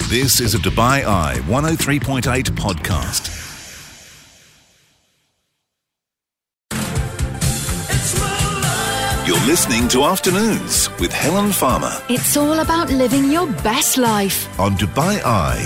This is a Dubai Eye 103.8 podcast. You're listening to Afternoons with Helen Farmer It's all about living your best life. on Dubai Eye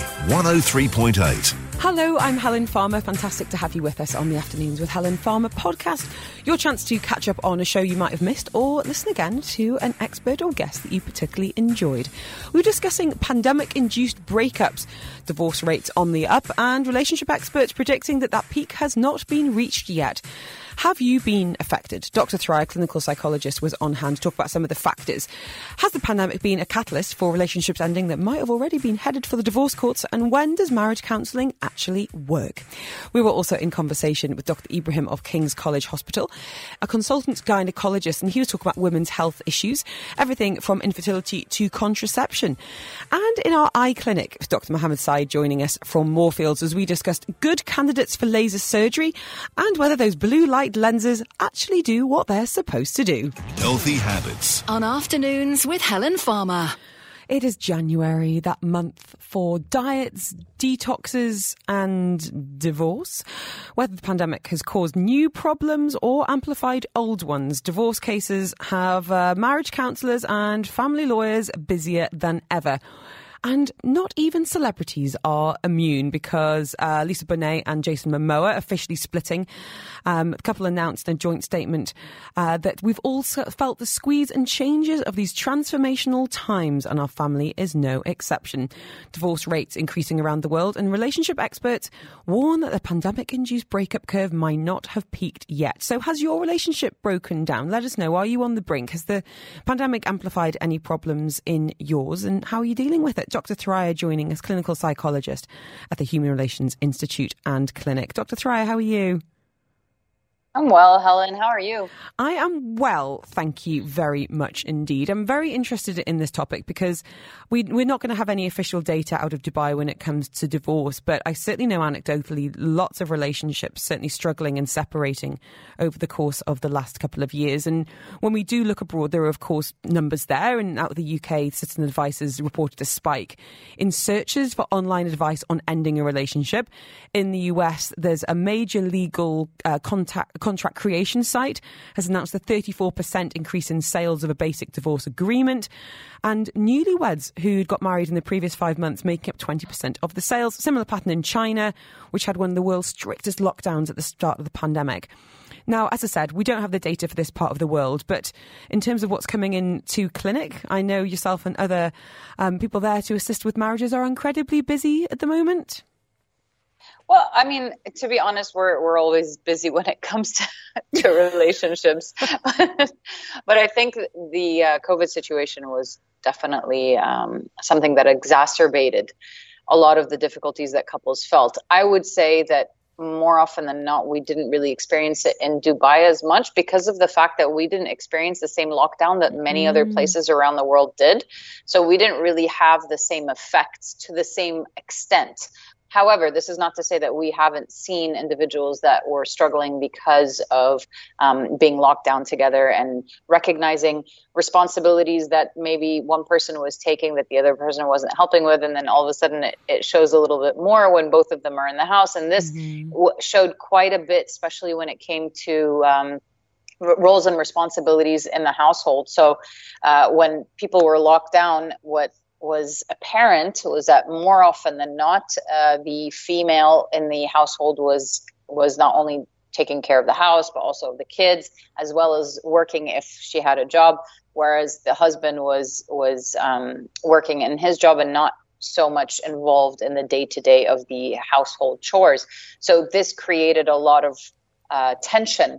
103.8. Hello, I'm Helen Farmer. Fantastic to have you with us on the Afternoons with Helen Farmer podcast. Your chance to catch up on a show you might have missed or listen again to an expert or guest that you particularly enjoyed. We were discussing pandemic-induced breakups, divorce rates on the up, and relationship experts predicting that peak has not been reached yet. Have you been affected? Dr. Thry, clinical psychologist, was on hand to talk about some of the factors. Has the pandemic been a catalyst for relationships ending that might have already been headed for the divorce courts? And when does marriage counselling actually work? We were also in conversation with Dr. Ibrahim of King's College Hospital, a consultant gynaecologist, and he was talking about women's health issues, everything from infertility to contraception. And in our eye clinic, Dr. Mohammed Saeed joining us from Moorfields as we discussed good candidates for laser surgery and whether those blue light lenses actually do what they're supposed to do. Healthy habits. On Afternoons with Helen Farmer. It is January, that month for diets, detoxes and divorce. Whether the pandemic has caused new problems or amplified old ones, divorce cases have marriage counsellors and family lawyers busier than ever. And not even celebrities are immune because Lisa Bonet and Jason Momoa officially splitting. The couple announced in a joint statement that we've also felt the squeeze and changes of these transformational times, and our family is no exception. Divorce rates increasing around the world, and relationship experts warn that the pandemic-induced breakup curve might not have peaked yet. So has your relationship broken down? Let us know. Are you on the brink? Has the pandemic amplified any problems in yours, and how are you dealing with it? Dr. Thry joining us, clinical psychologist at the Human Relations Institute and Clinic. Dr. Thry, how are you? I'm well, Helen. How are you? I am well, thank you very much indeed. I'm very interested in this topic because we're not going to have any official data out of Dubai when it comes to divorce, but I certainly know anecdotally lots of relationships certainly struggling and separating over the course of the last couple of years. And when we do look abroad, there are, of course, numbers there. And out of the UK, Citizen Advice has reported a spike in searches for online advice on ending a relationship. In the US, there's a major legal contract creation site has announced a 34% increase in sales of a basic divorce agreement, and newlyweds who'd got married in the previous 5 months making up 20% of the sales. Similar pattern in China, which had one of the world's strictest lockdowns at the start of the pandemic. Now, as I said, we don't have the data for this part of the world, but in terms of what's coming into clinic, I know yourself and other people there to assist with marriages are incredibly busy at the moment. Well, I mean, to be honest, we're always busy when it comes to relationships. But I think the COVID situation was definitely something that exacerbated a lot of the difficulties that couples felt. I would say that more often than not, we didn't really experience it in Dubai as much because of the fact that we didn't experience the same lockdown that many other places around the world did. So we didn't really have the same effects to the same extent. However, this is not to say that we haven't seen individuals that were struggling because of being locked down together and recognizing responsibilities that maybe one person was taking that the other person wasn't helping with. And then all of a sudden it shows a little bit more when both of them are in the house. And this showed quite a bit, especially when it came to roles and responsibilities in the household. So when people were locked down, what was apparent was that more often than not, the female in the household was not only taking care of the house, but also of the kids, as well as working if she had a job, whereas the husband was working in his job and not so much involved in the day-to-day of the household chores. So this created a lot of tension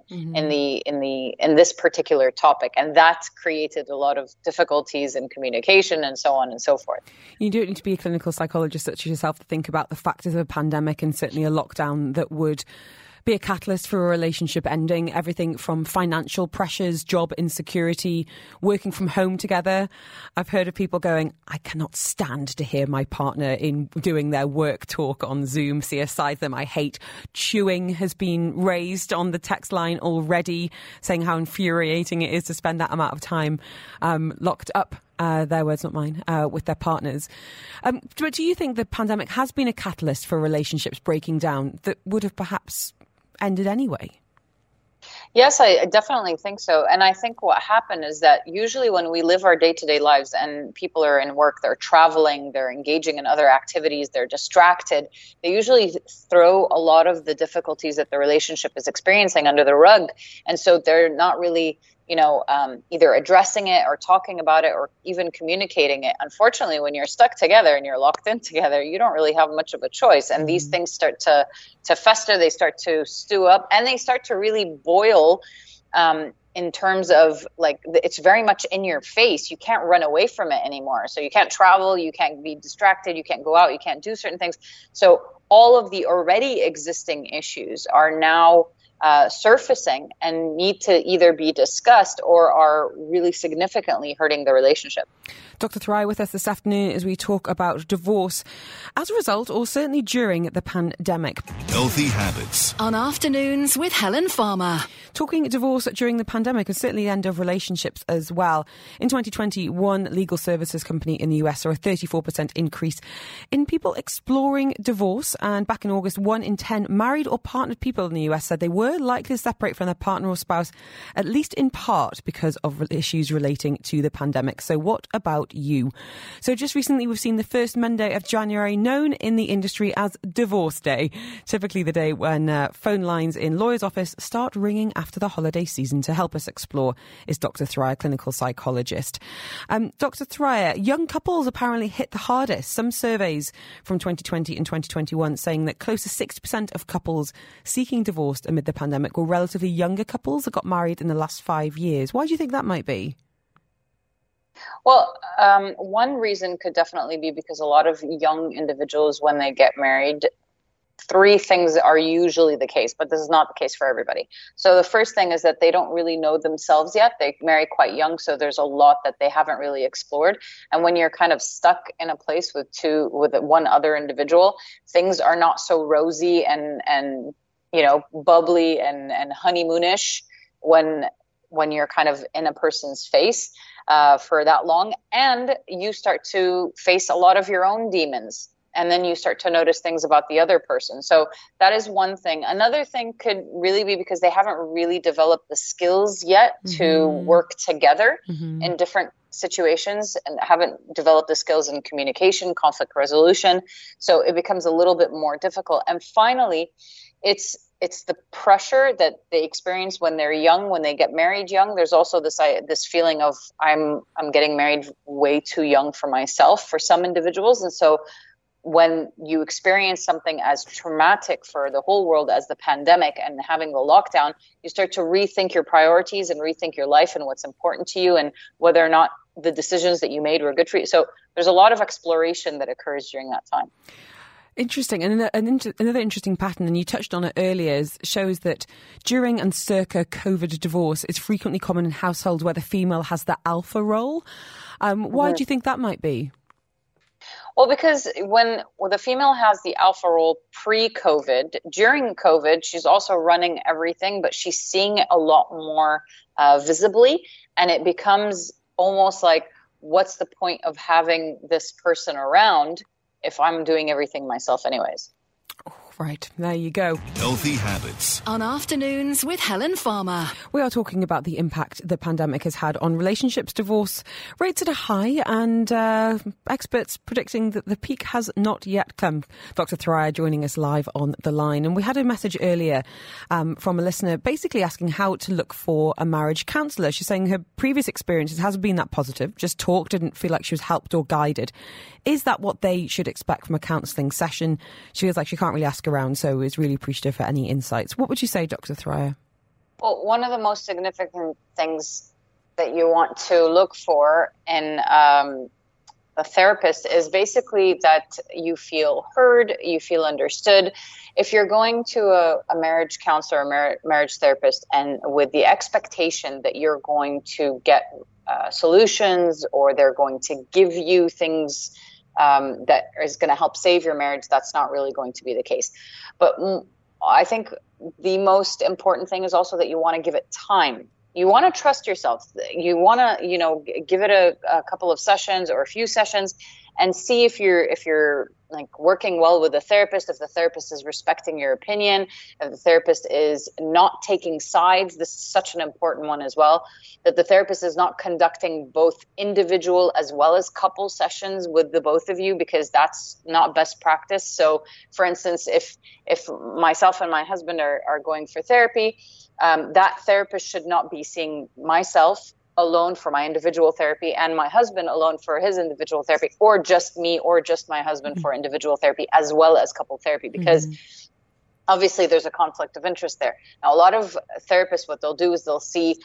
in this particular topic, and that created a lot of difficulties in communication and so on and so forth. You don't need to be a clinical psychologist such as yourself to think about the factors of a pandemic and certainly a lockdown that would be a catalyst for a relationship ending. Everything from financial pressures, job insecurity, working from home together. I've heard of people going, I cannot stand to hear my partner in doing their work talk on Zoom. See aside them, I hate. Chewing has been raised on the text line already, saying how infuriating it is to spend that amount of time locked up. Their words, not mine, with their partners. But do you think the pandemic has been a catalyst for relationships breaking down that would have perhaps ended anyway? Yes, I definitely think so. And I think what happened is that usually when we live our day-to-day lives and people are in work, they're traveling, they're engaging in other activities, they're distracted, they usually throw a lot of the difficulties that the relationship is experiencing under the rug. And so they're not really either addressing it or talking about it or even communicating it. Unfortunately, when you're stuck together and you're locked in together, you don't really have much of a choice. And these things start to fester, they start to stew up, and they start to really boil in terms of it's very much in your face. You can't run away from it anymore. So you can't travel, you can't be distracted, you can't go out, you can't do certain things. So all of the already existing issues are now surfacing and need to either be discussed or are really significantly hurting the relationship. Dr. Thoraiya with us this afternoon as we talk about divorce as a result, or certainly during the pandemic. Healthy habits. On Afternoons with Helen Farmer. Talking divorce during the pandemic and certainly the end of relationships as well. In 2020, one legal services company in the US saw a 34% increase in people exploring divorce. And back in August, 1 in 10 married or partnered people in the US said they were likely to separate from their partner or spouse, at least in part because of issues relating to the pandemic. So what about you? So just recently, we've seen the first Monday of January known in the industry as Divorce Day, typically the day when phone lines in lawyers' office start ringing after the holiday season. To help us explore is Dr. Thoraiya, clinical psychologist. Dr. Thoraiya, young couples apparently hit the hardest. Some surveys from 2020 and 2021 saying that close to 60% of couples seeking divorce amid the pandemic were relatively younger couples that got married in the last 5 years. Why do you think that might be? Well, one reason could definitely be because a lot of young individuals, when they get married, 3 things are usually the case, but this is not the case for everybody. So the first thing is that they don't really know themselves yet. They marry quite young, so there's a lot that they haven't really explored. And when you're kind of stuck in a place with one other individual, things are not so rosy and bubbly and honeymoonish when you're kind of in a person's face for that long, and you start to face a lot of your own demons, and then you start to notice things about the other person. So that is one thing. Another thing could really be because they haven't really developed the skills yet to work together in different situations and haven't developed the skills in communication, conflict resolution. So it becomes a little bit more difficult. And finally, it's the pressure that they experience when they're young, when they get married young. There's also this feeling of I'm getting married way too young for myself for some individuals. And so when you experience something as traumatic for the whole world as the pandemic and having the lockdown, you start to rethink your priorities and rethink your life and what's important to you and whether or not the decisions that you made were good for you. So there's a lot of exploration that occurs during that time. Interesting. And another interesting pattern, and you touched on it earlier, shows that during and circa COVID divorce, it's frequently common in households where the female has the alpha role. Why do you think that might be? Well, because when the female has the alpha role pre-COVID, during COVID, she's also running everything, but she's seeing it a lot more visibly. And it becomes almost like, what's the point of having this person around if I'm doing everything myself anyways? Right, there you go. Healthy habits. On Afternoons with Helen Farmer. We are talking about the impact the pandemic has had on relationships. Divorce rates at a high, and experts predicting that the peak has not yet come. Dr. Thoraiya joining us live on the line. And we had a message earlier from a listener basically asking how to look for a marriage counsellor. She's saying her previous experiences hasn't been that positive, just talk, didn't feel like she was helped or guided. Is that what they should expect from a counselling session? She feels like she can't really ask around, so is really appreciative for any insights. What would you say, Dr. Thoraiya? Well, one of the most significant things that you want to look for in a therapist is basically that you feel heard, you feel understood. If you're going to a marriage counselor or marriage therapist and with the expectation that you're going to get solutions or they're going to give you things that is going to help save your marriage, that's not really going to be the case. But I think the most important thing is also that you want to give it time. You want to trust yourself. You want to, give it a couple of sessions or a few sessions and see if you're like working well with the therapist, if the therapist is respecting your opinion, if the therapist is not taking sides. This is such an important one as well, that the therapist is not conducting both individual as well as couple sessions with the both of you, because that's not best practice. So for instance, if myself and my husband are going for therapy, that therapist should not be seeing myself alone for my individual therapy and my husband alone for his individual therapy, or just me or just my husband for individual therapy as well as couple therapy, because obviously there's a conflict of interest there. Now, a lot of therapists, what they'll do is they'll see,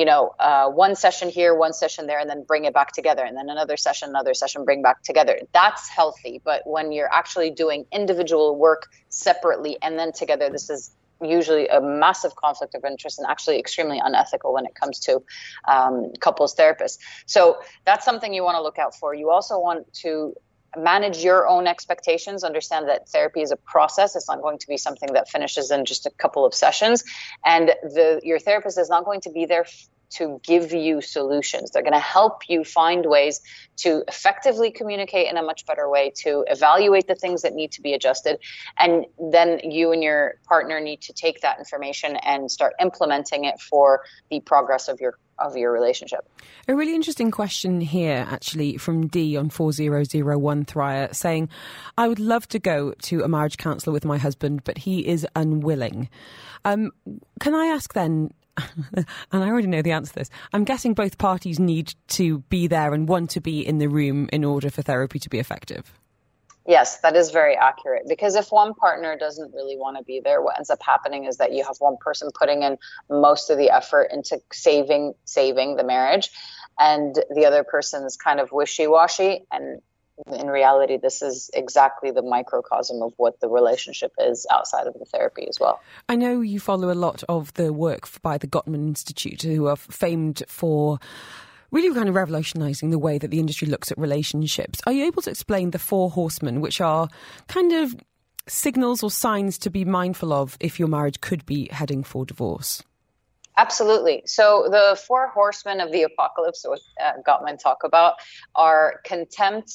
one session here, one session there, and then bring it back together, and then another session, bring back together. That's healthy. But when you're actually doing individual work separately and then together, this is usually a massive conflict of interest and actually extremely unethical when it comes to couples therapists. So that's something you want to look out for. You also want to manage your own expectations, understand that therapy is a process. It's not going to be something that finishes in just a couple of sessions. And your therapist is not going to be there to give you solutions. They're going to help you find ways to effectively communicate in a much better way, to evaluate the things that need to be adjusted. And then you and your partner need to take that information and start implementing it for the progress of your relationship. A really interesting question here, actually, from D on 4001 Thryer, saying, I would love to go to a marriage counsellor with my husband, but he is unwilling. Can I ask then, and I already know the answer to this, I'm guessing both parties need to be there and want to be in the room in order for therapy to be effective. Yes, that is very accurate, because if one partner doesn't really want to be there, what ends up happening is that you have one person putting in most of the effort into saving the marriage, and the other person is kind of wishy-washy. And in reality, this is exactly the microcosm of what the relationship is outside of the therapy as well. I know you follow a lot of the work by the Gottman Institute, who are famed for really kind of revolutionising the way that the industry looks at relationships. Are you able to explain the 4 horsemen, which are kind of signals or signs to be mindful of if your marriage could be heading for divorce? Absolutely. So the 4 horsemen of the apocalypse, what Gottman talk about, are contempt,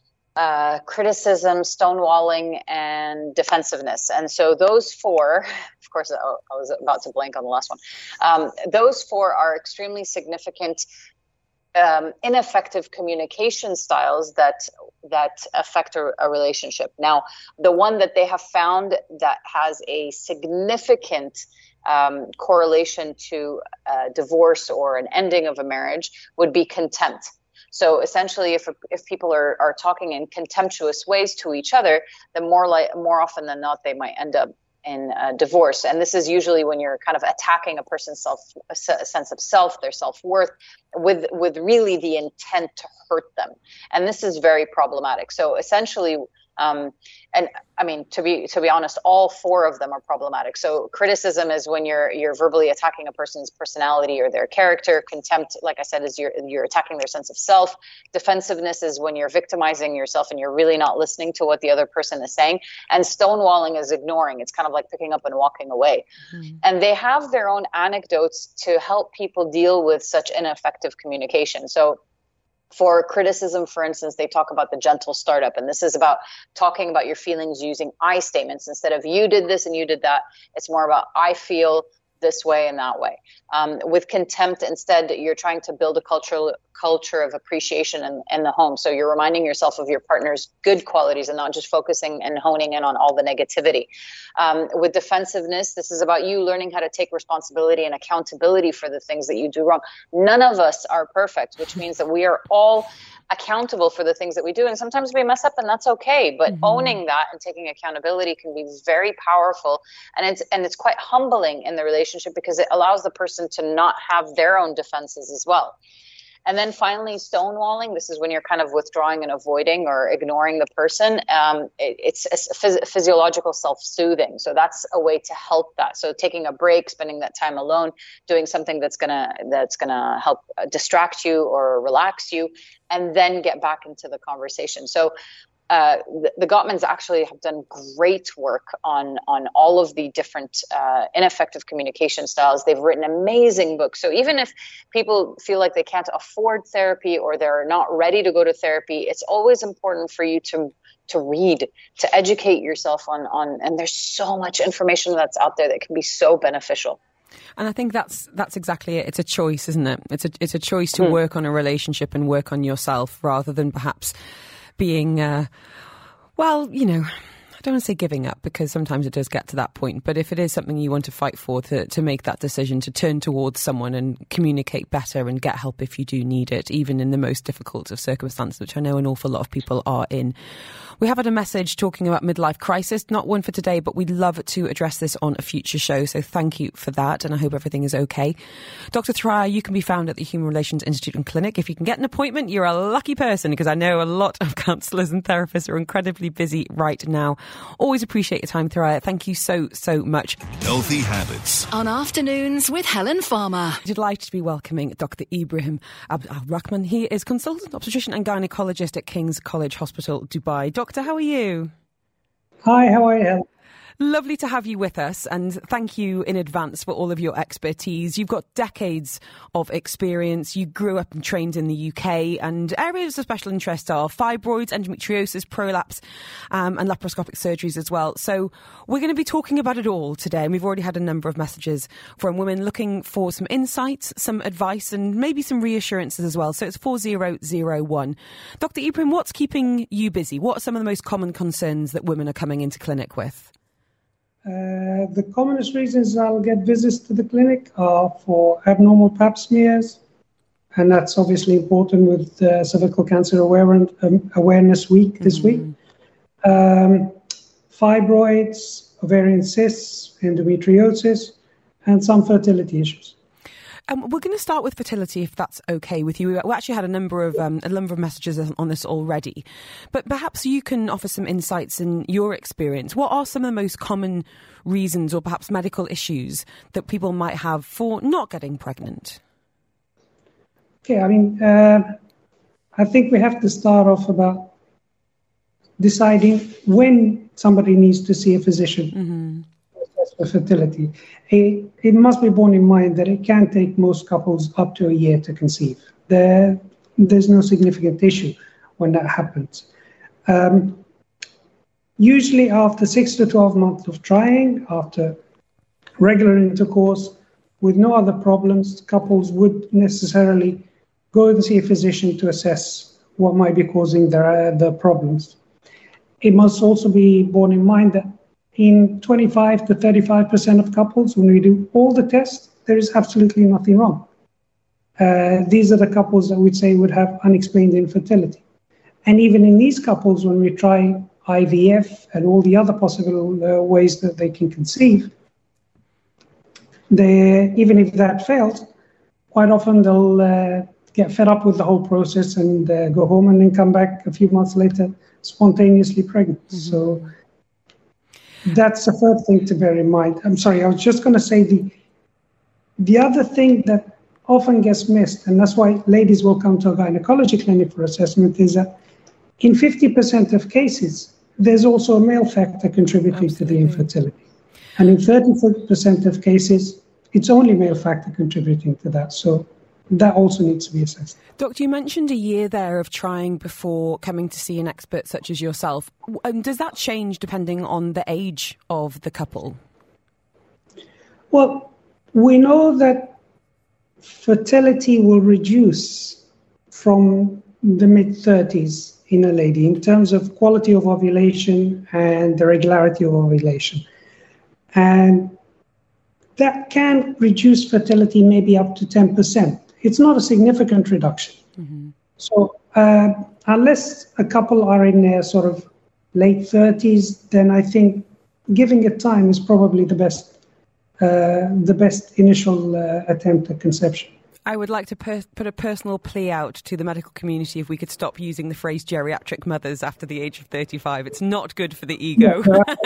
criticism, stonewalling, and defensiveness. And so those 4, of course, I was about to blank on the last one. Those 4 are extremely significant ineffective communication styles that affect a relationship. Now, the one that they have found that has a significant correlation to divorce or an ending of a marriage would be contempt. So essentially, if people are talking in contemptuous ways to each other, then more often than not, they might end up in divorce. And this is usually when you're kind of attacking a person's sense of self, their self-worth, with really the intent to hurt them. And this is very problematic. So essentially, and I mean, to be honest, all 4 of them are problematic. So criticism is when you're verbally attacking a person's personality or their character. Contempt, like I said, is you're attacking their sense of self. Defensiveness is when you're victimizing yourself and you're really not listening to what the other person is saying. And stonewalling is ignoring. It's kind of like picking up and walking away. Mm-hmm. And they have their own anecdotes to help people deal with such ineffective communication. So for criticism, for instance, they talk about the gentle startup. And this is about talking about your feelings using I statements. Instead of you did this and you did that, it's more about I feel this way and that way. With contempt, instead, you're trying to build a culture of appreciation in the home. So you're reminding yourself of your partner's good qualities and not just focusing and honing in on all the negativity. With defensiveness, this is about you learning how to take responsibility and accountability for the things that you do wrong. None of us are perfect, which means that we are all accountable for the things that we do. And sometimes we mess up, and that's okay. But owning that and taking accountability can be very powerful. And it's quite humbling in the relationship, because it allows the person to not have their own defenses as well. And then finally, stonewalling. This is when you're kind of withdrawing and avoiding or ignoring the person. It's a physiological self-soothing. So that's a way to help that. So taking a break, spending that time alone, doing something that's gonna help distract you or relax you, and then get back into the conversation. So the Gottmans actually have done great work on all of the different ineffective communication styles. They've written amazing books. So even if people feel like they can't afford therapy or they're not ready to go to therapy, it's always important for you to read, to educate yourself on, and there's so much information that's out there that can be so beneficial. And I think that's exactly it. It's a choice, isn't it? It's a choice to work on a relationship and work on yourself rather than perhaps being, I don't want to say giving up, because sometimes it does get to that point. But if it is something you want to fight for, to make that decision, to turn towards someone and communicate better and get help if you do need it, even in the most difficult of circumstances, which I know an awful lot of people are in. We have had a message talking about midlife crisis, not one for today, but we'd love to address this on a future show. So thank you for that, and I hope everything is okay. Dr. Thuraiya, you can be found at the Human Relations Institute and Clinic. If you can get an appointment, you're a lucky person, because I know a lot of counsellors and therapists are incredibly busy right now. Always appreciate your time, Thuraiya. Thank you so, so much. Healthy Habits On Afternoons with Helen Farmer. Delighted to be welcoming Dr. Ibrahim Abd al-Rahman. He is consultant obstetrician and gynaecologist at King's College Hospital, Dubai. Doctor, how are you? Hi, how are you? Lovely to have you with us, and thank you in advance for all of your expertise. You've got decades of experience. You grew up and trained in the UK, and areas of special interest are fibroids, endometriosis, prolapse, and laparoscopic surgeries as well. So we're going to be talking about it all today, and we've already had a number of messages from women looking for some insights, some advice, and maybe some reassurances as well. So it's 4001. Dr. Ibrahim, what's keeping you busy? What are some of the most common concerns that women are coming into clinic with? The commonest reasons I'll get visits to the clinic are for abnormal pap smears, and that's obviously important with Cervical Cancer Awareness Week this week. Fibroids, ovarian cysts, endometriosis, and some fertility issues. We're going to start with fertility, if that's okay with you. We actually had a number of messages on this already, but perhaps you can offer some insights in your experience. What are some of the most common reasons, or perhaps medical issues, that people might have for not getting pregnant? Okay, I think we have to start off about deciding when somebody needs to see a physician for fertility. It must be borne in mind that it can take most couples up to a year to conceive. There's no significant issue when that happens. Usually after 6 to 12 months of trying, after regular intercourse, with no other problems, couples would necessarily go and see a physician to assess what might be causing the problems. It must also be borne in mind that in 25 to 35% of couples, when we do all the tests, there is absolutely nothing wrong. These are the couples that we'd say would have unexplained infertility. And even in these couples, when we try IVF and all the other possible ways that they can conceive, even if that fails, quite often they'll get fed up with the whole process and go home and then come back a few months later spontaneously pregnant. So that's the first thing to bear in mind. I'm sorry, I was just going to say the other thing that often gets missed, and that's why ladies will come to a gynecology clinic for assessment, is that in 50% of cases, there's also a male factor contributing to the infertility. And in 30% of cases, it's only male factor contributing to that. So that also needs to be assessed. Doctor, you mentioned a year there of trying before coming to see an expert such as yourself. Does that change depending on the age of the couple? Well, we know that fertility will reduce from the mid-30s in a lady in terms of quality of ovulation and the regularity of ovulation. And that can reduce fertility maybe up to 10%. It's not a significant reduction. So unless a couple are in their sort of late 30s, then I think giving it time is probably the best initial attempt at conception. I would like to put a personal plea out to the medical community if we could stop using the phrase geriatric mothers after the age of 35. It's not good for the ego.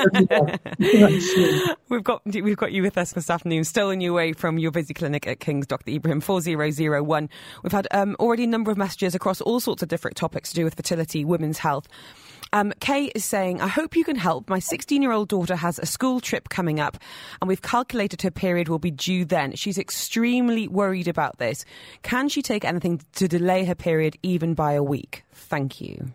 We've got you with us this afternoon, stolen you away from your busy clinic at King's, Dr. Ibrahim, 4001. We've had already a number of messages across all sorts of different topics to do with fertility, women's health. Kay is saying, I hope you can help. My 16-year-old daughter has a school trip coming up and we've calculated her period will be due then. She's extremely worried about this. Can she take anything to delay her period even by a week? Thank you.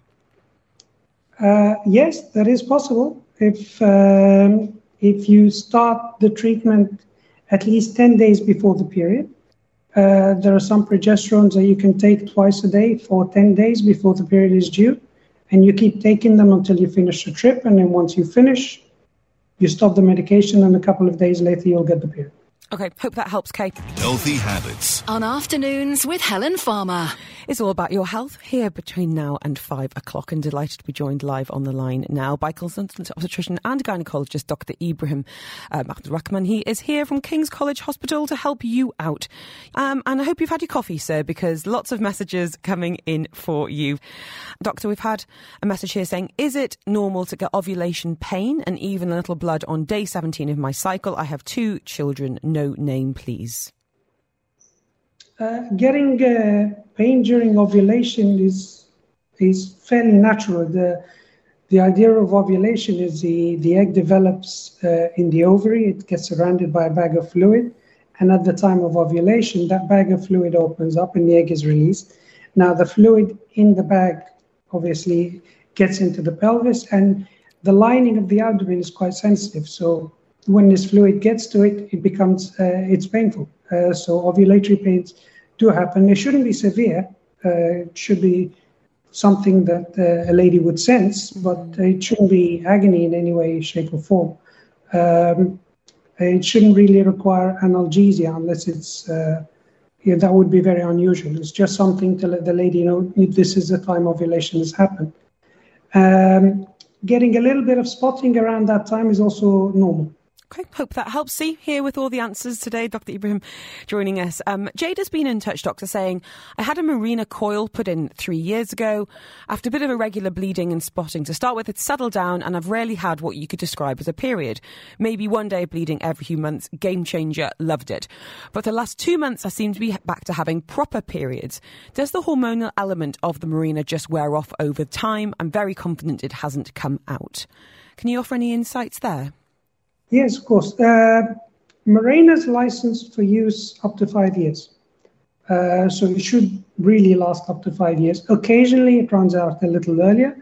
Yes, that is possible. If you start the treatment at least 10 days before the period, there are some progesterones that you can take twice a day for 10 days before the period is due. And you keep taking them until you finish the trip. And then once you finish, you stop the medication and a couple of days later, you'll get the period. OK, hope that helps, Kate. Healthy Habits. On Afternoons with Helen Farmer. It's all about your health here between now and 5 o'clock, and delighted to be joined live on the line now by consultant obstetrician and gynaecologist Dr. Ibrahim Rahman. He is here from King's College Hospital to help you out. And I hope you've had your coffee, sir, because lots of messages coming in for you. Doctor, we've had a message here saying, is it normal to get ovulation pain and even a little blood on day 17 of my cycle? I have 2 children. No name, please. Getting pain during ovulation is fairly natural. The idea of ovulation is the egg develops in the ovary. It gets surrounded by a bag of fluid. And at the time of ovulation, that bag of fluid opens up and the egg is released. Now, the fluid in the bag obviously gets into the pelvis, and the lining of the abdomen is quite sensitive. So when this fluid gets to it, it becomes, it's painful. So ovulatory pains do happen. They shouldn't be severe. It should be something that a lady would sense, but it shouldn't be agony in any way, shape or form. It shouldn't really require analgesia unless it's, that would be very unusual. It's just something to let the lady know this is the time ovulation has happened. Getting a little bit of spotting around that time is also normal. Okay, hope that helps. See, here with all the answers today, Dr. Ibrahim joining us. Jade has been in touch, doctor, saying, I had a Mirena coil put in 3 years ago. After a bit of irregular bleeding and spotting to start with, it's settled down and I've rarely had what you could describe as a period. Maybe one day of bleeding every few months. Game changer, loved it. But the last 2 months, I seem to be back to having proper periods. Does the hormonal element of the Mirena just wear off over time? I'm very confident it hasn't come out. Can you offer any insights there? Yes, of course. Mirena is licensed for use up to 5 years. So it should really last up to 5 years. Occasionally, it runs out a little earlier.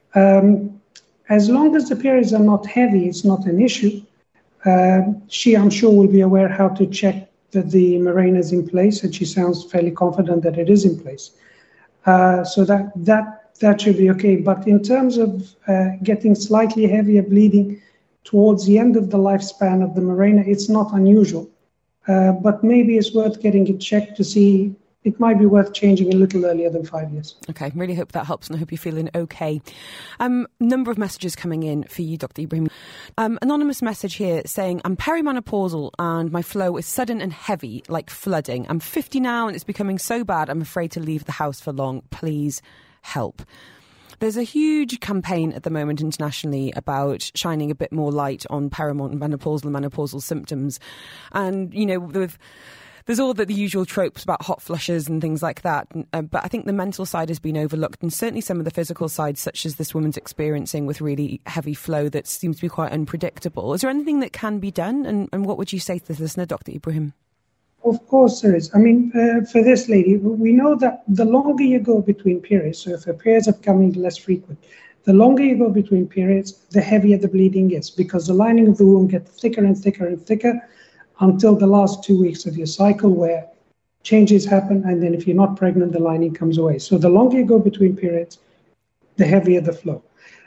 As long as the periods are not heavy, it's not an issue. She, I'm sure, will be aware how to check that the Mirena is in place, and she sounds fairly confident that it is in place. So that should be okay. But in terms of getting slightly heavier bleeding towards the end of the lifespan of the Mirena, it's not unusual. But maybe it's worth getting it checked to see. It might be worth changing a little earlier than 5 years. Okay, really hope that helps, and I hope you're feeling okay. Number of messages coming in for you, Dr. Ibrahim. Anonymous message here saying, I'm perimenopausal and my flow is sudden and heavy, like flooding. I'm 50 now and it's becoming so bad I'm afraid to leave the house for long. Please help. There's a huge campaign at the moment internationally about shining a bit more light on perimenopausal and menopausal symptoms. And, you know, there's all the usual tropes about hot flushes and things like that. But I think the mental side has been overlooked, and certainly some of the physical sides, such as this woman's experiencing with really heavy flow that seems to be quite unpredictable. Is there anything that can be done? And what would you say to the listener, Dr. Ibrahim? Of course there is. I mean, for this lady, we know that the longer you go between periods, so if her periods are becoming less frequent, the longer you go between periods, the heavier the bleeding is, because the lining of the womb gets thicker and thicker and thicker until the last 2 weeks of your cycle, where changes happen, and then if you're not pregnant, the lining comes away. So the longer you go between periods, the heavier the flow.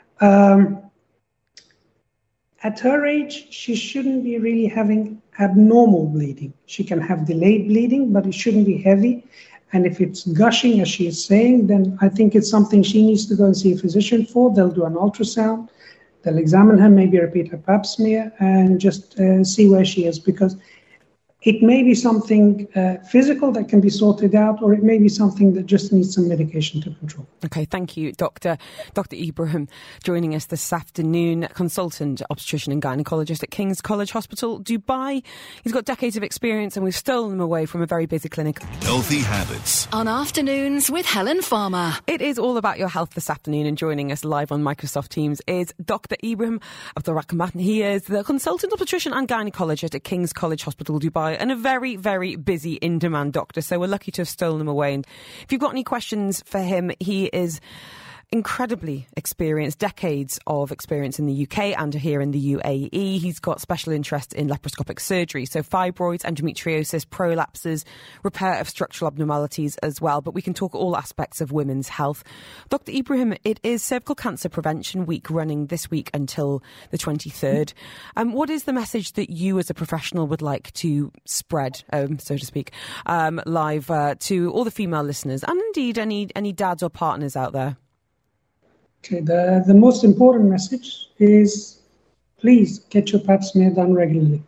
At her age, she shouldn't be really having abnormal bleeding. She can have delayed bleeding, but it shouldn't be heavy. And if it's gushing, as she is saying, then I think it's something she needs to go and see a physician for. They'll do an ultrasound. They'll examine her, maybe repeat her pap smear, and just see where she is. Because It may be something physical that can be sorted out, or it may be something that just needs some medication to control. Okay, thank you, Dr. Ibrahim, joining us this afternoon, consultant obstetrician and gynaecologist at King's College Hospital, Dubai. He's got decades of experience and we've stolen him away from a very busy clinic. Healthy Habits. On Afternoons with Helen Farmer. It is all about your health this afternoon, and joining us live on Microsoft Teams is Dr. Ibrahim Abdulrahman. He is the consultant obstetrician and gynaecologist at King's College Hospital, Dubai, and a very, very busy, in-demand doctor. So we're lucky to have stolen him away. And if you've got any questions for him, he is incredibly experienced, decades of experience in the UK and here in the UAE. He's got special interest in laparoscopic surgery, so fibroids, endometriosis, prolapses, repair of structural abnormalities as well. But we can talk all aspects of women's health. Dr. Ibrahim, it is Cervical Cancer Prevention Week running this week until the 23rd. What is the message that you as a professional would like to spread, so to speak, live to all the female listeners and indeed any dads or partners out there? Okay, the most important message is please get your pap smear done regularly.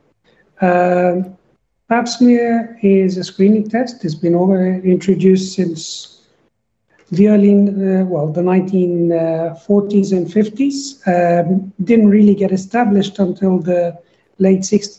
Pap smear is a screening test. It's been introduced since the early, the 1940s and 50s. Didn't really get established until the late 60s,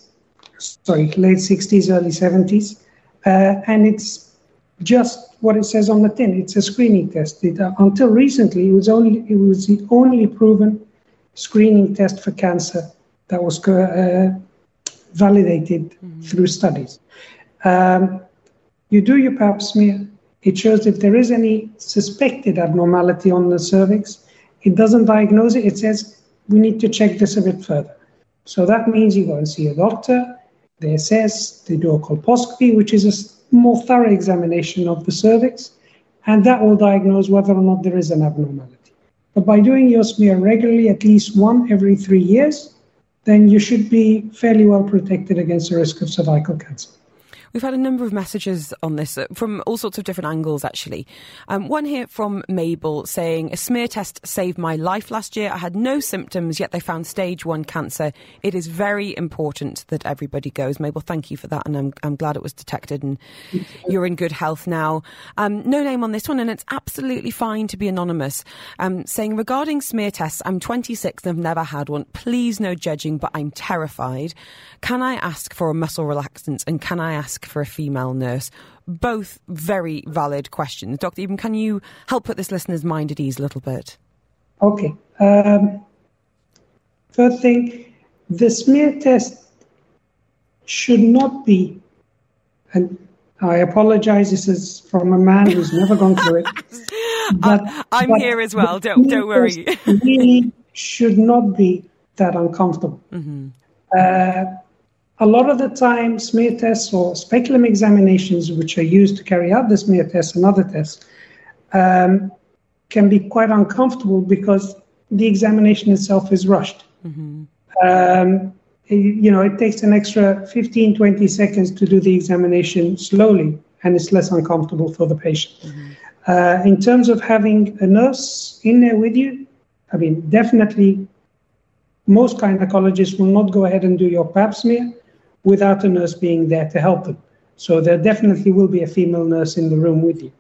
early 70s. And it's just what it says on the tin. It's a screening test. Until recently, it was the only proven screening test for cancer that was validated through studies. You do your pap smear. It shows if there is any suspected abnormality on the cervix. It doesn't diagnose it. It says we need to check this a bit further. So that means you go and see a doctor. They assess. They do a colposcopy, which is a more thorough examination of the cervix, and that will diagnose whether or not there is an abnormality. But by doing your smear regularly, at least one every 3 years, then you should be fairly well protected against the risk of cervical cancer. We've had a number of messages on this from all sorts of different angles, actually. One here from Mabel saying, a smear test saved my life last year. I had no symptoms, yet they found stage 1 cancer. It is very important that everybody goes. Mabel, thank you for that. And I'm glad it was detected and you're in good health now. No name on this one, and it's absolutely fine to be anonymous. Saying, regarding smear tests, I'm 26 and I've never had one. Please no judging, but I'm terrified. Can I ask for a muscle relaxant, and can I ask for a female nurse? Both very valid questions. Dr. Ibrahim, can you help put this listener's mind at ease a little bit? Okay. First thing, the smear test should not be, and I apologize, this is from a man who's never gone through it. But I'm here as well, don't worry. Really should not be that uncomfortable. Mm-hmm. A lot of the time, smear tests or speculum examinations, which are used to carry out the smear tests and other tests, can be quite uncomfortable because the examination itself is rushed. Mm-hmm. It takes an extra 15, 20 seconds to do the examination slowly, and it's less uncomfortable for the patient. Mm-hmm. In terms of having a nurse in there with you, I mean, definitely most gynecologists will not go ahead and do your pap smear without a nurse being there to help them. So there definitely will be a female nurse in the room with you.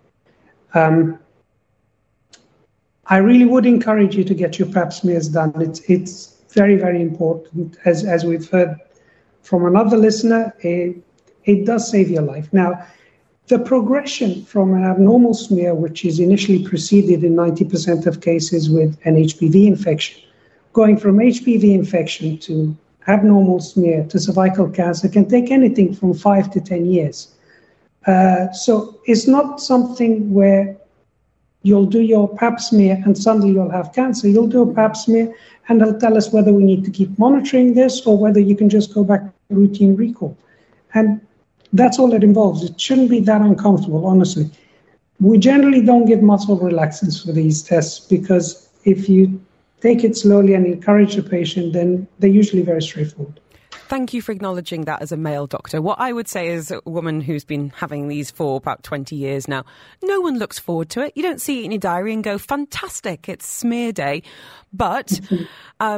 I really would encourage you to get your pap smears done. It's very, very important. As we've heard from another listener, it does save your life. Now, the progression from an abnormal smear, which is initially preceded in 90% of cases with an HPV infection, going from HPV infection to abnormal smear to cervical cancer can take anything from 5 to 10 years. So it's not something where you'll do your pap smear and suddenly you'll have cancer. You'll do a pap smear and they'll tell us whether we need to keep monitoring this or whether you can just go back to routine recall. And that's all it involves. It shouldn't be that uncomfortable, honestly. We generally don't give muscle relaxants for these tests because if you take it slowly and encourage the patient, then they're usually very straightforward. Thank you for acknowledging that as a male doctor. What I would say as a woman who's been having these for about 20 years now, no one looks forward to it. You don't see it in your diary and go, fantastic, it's smear day. But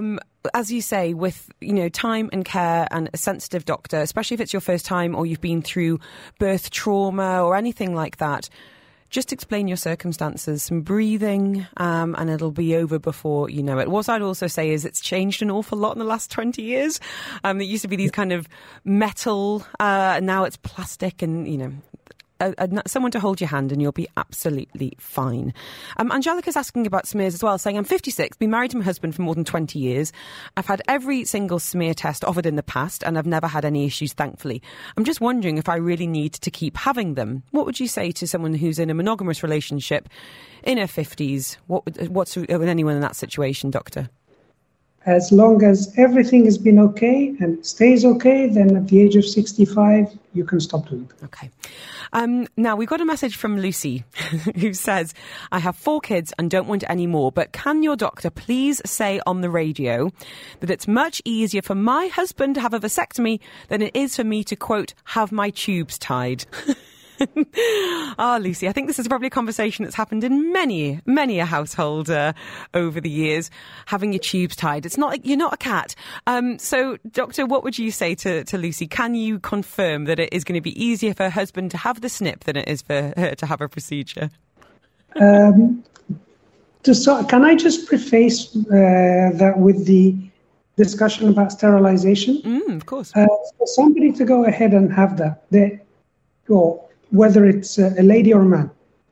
as you say, with, time and care and a sensitive doctor, especially if it's your first time or you've been through birth trauma or anything like that, just explain your circumstances, some breathing, and it'll be over before you know it. What I'd also say is it's changed an awful lot in the last 20 years. It used to be these kind of metal, now it's plastic and, someone to hold your hand and you'll be absolutely fine. Angelica's asking about smears as well, saying, I'm 56, been married to my husband for more than 20 years. I've had every single smear test offered in the past and I've never had any issues, thankfully. I'm just wondering if I really need to keep having them. What would you say to someone who's in a monogamous relationship in her 50s? What's with anyone in that situation, Doctor? As long as everything has been okay and stays okay, then at the age of 65, you can stop doing it. Okay. Now, we got a message from Lucy who says, I have 4 kids and don't want any more, but can your doctor please say on the radio that it's much easier for my husband to have a vasectomy than it is for me to, quote, have my tubes tied? Lucy, I think this is probably a conversation that's happened in many a household over the years, having your tubes tied. It's not, you're not a cat. So, Doctor, what would you say to Lucy? Can you confirm that it is going to be easier for her husband to have the snip than it is for her to have a procedure? Can I just preface that with the discussion about sterilization? Of course. For somebody to go ahead and have that, or whether it's a lady or a man,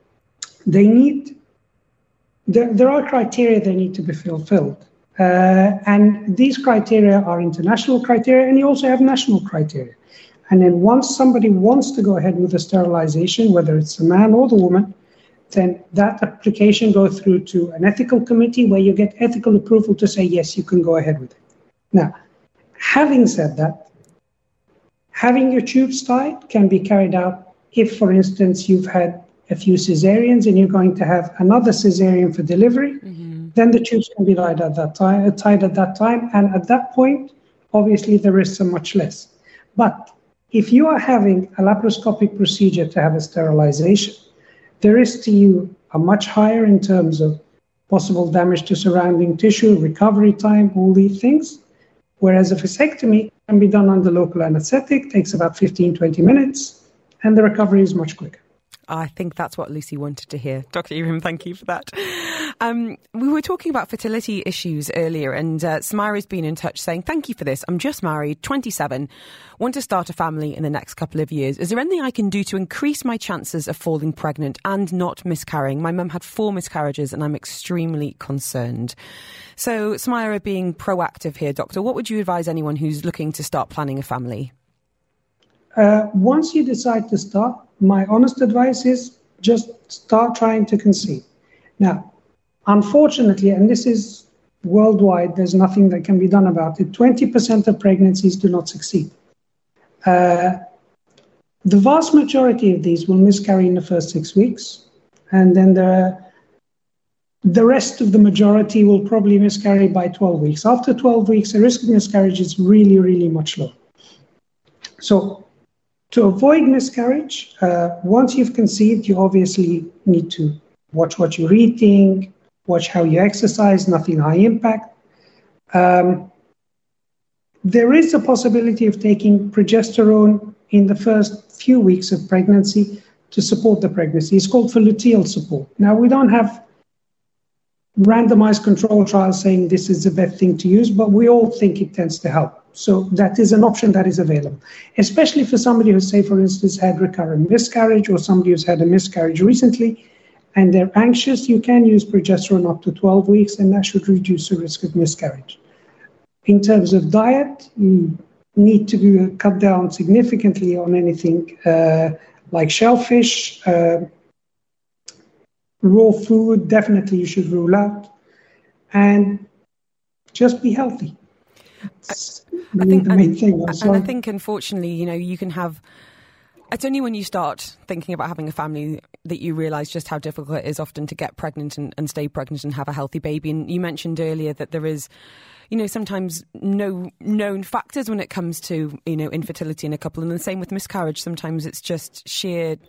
there are criteria they need to be fulfilled. And these criteria are international criteria, and you also have national criteria. And then once somebody wants to go ahead with the sterilization, whether it's the man or the woman, then that application goes through to an ethical committee where you get ethical approval to say, yes, you can go ahead with it. Now, having said that, having your tubes tied can be carried out if, for instance, you've had a few cesareans and you're going to have another cesarean for delivery, then the tubes can be tied at that time. And at that point, obviously, the risks are much less. But if you are having a laparoscopic procedure to have a sterilization, the risks to you are much higher in terms of possible damage to surrounding tissue, recovery time, all these things. Whereas a vasectomy can be done under local anesthetic, takes about 15-20 minutes, and the recovery is much quicker. I think that's what Lucy wanted to hear. Dr. Ibrahim, thank you for that. We were talking about fertility issues earlier, and Samira's been in touch saying, thank you for this. I'm just married, 27, want to start a family in the next couple of years. Is there anything I can do to increase my chances of falling pregnant and not miscarrying? My mum had 4 miscarriages and I'm extremely concerned. So, Samira, being proactive here, Doctor, what would you advise anyone who's looking to start planning a family? Once you decide to start, my honest advice is just start trying to conceive. Now, unfortunately, and this is worldwide, there's nothing that can be done about it, 20% of pregnancies do not succeed. The vast majority of these will miscarry in the first 6 weeks, and then the rest of the majority will probably miscarry by 12 weeks. After 12 weeks, the risk of miscarriage is really, really much lower. So, to avoid miscarriage, once you've conceived, you obviously need to watch what you're eating, watch how you exercise, nothing high impact. There is a possibility of taking progesterone in the first few weeks of pregnancy to support the pregnancy. It's called for luteal support. Now, we don't have randomized control trials saying this is the best thing to use, but we all think it tends to help. So that is an option that is available, especially for somebody who, say, for instance, had recurrent miscarriage, or somebody who's had a miscarriage recently and they're anxious. You can use progesterone up to 12 weeks, and that should reduce the risk of miscarriage. In terms of diet, you need to cut down significantly on anything like shellfish, raw food, definitely you should rule out, and just be healthy. I think, unfortunately, you can have. It's only when you start thinking about having a family that you realise just how difficult it is often to get pregnant and stay pregnant and have a healthy baby. And you mentioned earlier that there is, sometimes no known factors when it comes to, infertility in a couple. And the same with miscarriage. Sometimes it's just sheer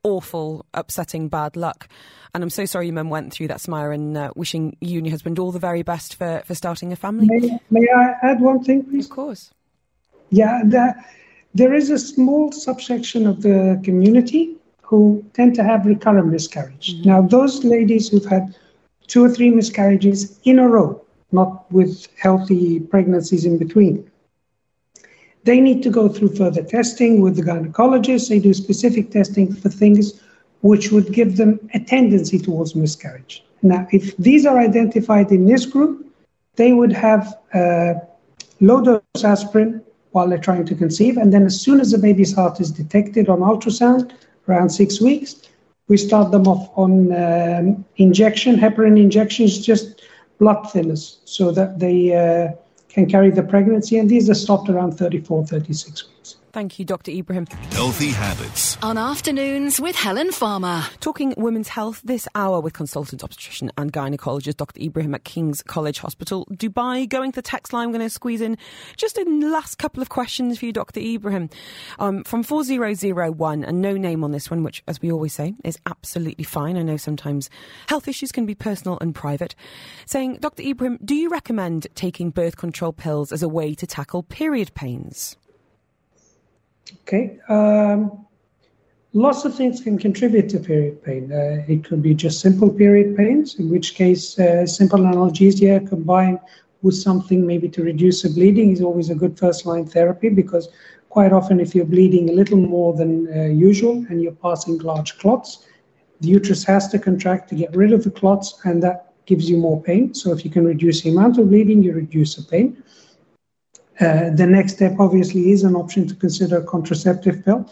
awful, upsetting bad luck. And I'm so sorry your mum went through that, Smire, and wishing you and your husband all the very best for starting a family. May I add one thing, please? Of course. Yeah, there is a small subsection of the community who tend to have recurrent miscarriage. Now, those ladies who've had 2 or 3 miscarriages in a row, not with healthy pregnancies in between, they need to go through further testing with the gynecologist. They do specific testing for things which would give them a tendency towards miscarriage. Now, if these are identified in this group, they would have low-dose aspirin while they're trying to conceive, and then as soon as the baby's heart is detected on ultrasound, around 6 weeks, we start them off on injection, heparin injections, just blood thinners, so that they can carry the pregnancy, and these are stopped around 34, 36 weeks. Thank you, Dr. Ibrahim. Healthy habits. On Afternoons with Helen Farmer. Talking women's health this hour with consultant obstetrician and gynaecologist Dr. Ibrahim at King's College Hospital, Dubai. Going to the text line, I'm going to squeeze in just a last couple of questions for you, Dr. Ibrahim. From 4001, and no name on this one, which, as we always say, is absolutely fine. I know sometimes health issues can be personal and private. Saying, Dr. Ibrahim, do you recommend taking birth control pills as a way to tackle period pains? Okay. Lots of things can contribute to period pain. It could be just simple period pains, in which case simple analgesia combined with something maybe to reduce the bleeding is always a good first-line therapy, because quite often if you're bleeding a little more than usual and you're passing large clots, the uterus has to contract to get rid of the clots, and that gives you more pain. So if you can reduce the amount of bleeding, you reduce the pain. The next step obviously is an option to consider a contraceptive pill.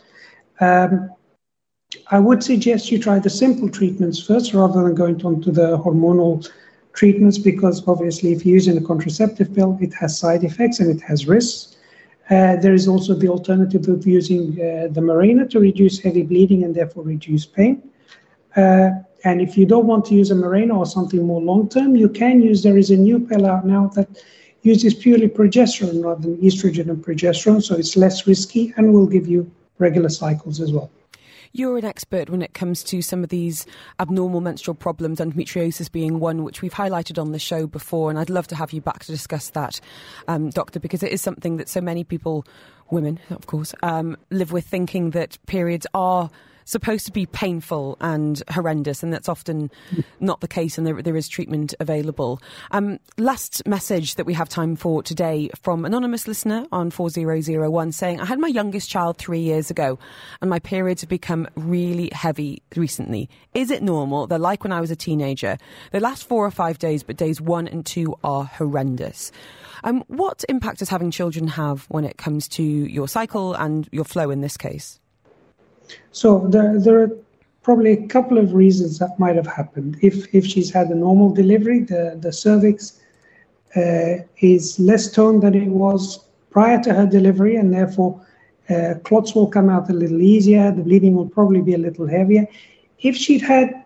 I would suggest you try the simple treatments first rather than going on to the hormonal treatments, because obviously if you're using a contraceptive pill, it has side effects and it has risks. There is also the alternative of using the Mirena to reduce heavy bleeding and therefore reduce pain. And if you don't want to use a Mirena or something more long-term, you can use, there is a new pill out now that uses purely progesterone rather than estrogen and progesterone, so it's less risky and will give you regular cycles as well. You're an expert when it comes to some of these abnormal menstrual problems, endometriosis being one which we've highlighted on the show before, and I'd love to have you back to discuss that, Doctor, because it is something that so many people, women of course, live with, thinking that periods are supposed to be painful and horrendous, and that's often not the case, and there is treatment available. Last message that we have time for today from anonymous listener on 4001 saying, I had my youngest child 3 years ago and my periods have become really heavy recently. Is it normal? They're like when I was a teenager. They last 4 or 5 days, but days 1 and 2 are horrendous. What impact does having children have when it comes to your cycle and your flow in this case? So there are probably a couple of reasons that might have happened. If she's had a normal delivery, the cervix is less toned than it was prior to her delivery, and therefore clots will come out a little easier. The bleeding will probably be a little heavier. If she'd had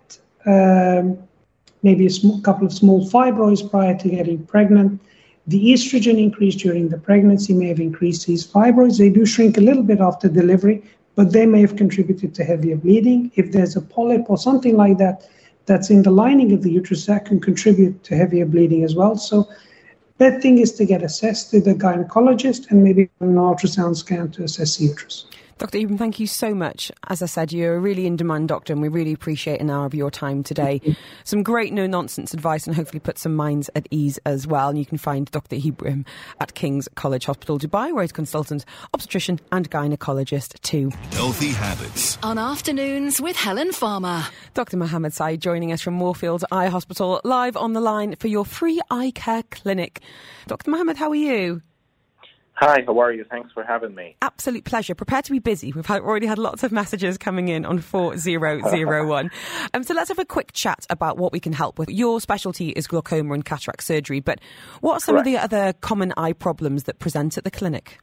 maybe a couple of small fibroids prior to getting pregnant, the estrogen increase during the pregnancy may have increased these fibroids. They do shrink a little bit after delivery, but they may have contributed to heavier bleeding. If there's a polyp or something like that that's in the lining of the uterus, that can contribute to heavier bleeding as well. So best thing is to get assessed to the gynecologist and maybe an ultrasound scan to assess the uterus. Dr. Ibrahim, thank you so much. As I said, you're a really in-demand doctor, and we really appreciate an hour of your time today. Some great no-nonsense advice, and hopefully put some minds at ease as well. And you can find Dr. Ibrahim at King's College Hospital, Dubai, where he's consultant, obstetrician and gynaecologist too. Healthy habits. On Afternoons with Helen Farmer. Dr. Mohammed Saeed joining us from Moorfields Eye Hospital, live on the line for your free eye care clinic. Dr. Mohammed, how are you? Hi, how are you? Thanks for having me. Absolute pleasure. Prepare to be busy. We've already had lots of messages coming in on 4001. So let's have a quick chat about what we can help with. Your specialty is glaucoma and cataract surgery, but what are some of the other common eye problems that present at the clinic?